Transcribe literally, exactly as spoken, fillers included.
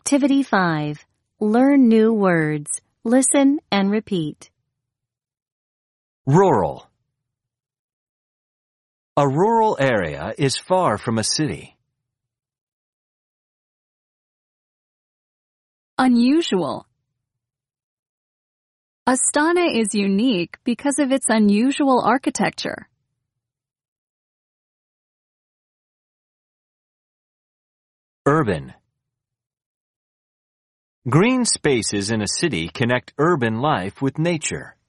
Activity five. Learn new words. Listen and repeat. Rural. A rural area is far from a city. Unusual. Astana is unique because of its unusual architecture. Urban. Green spaces in a city connect urban life with nature.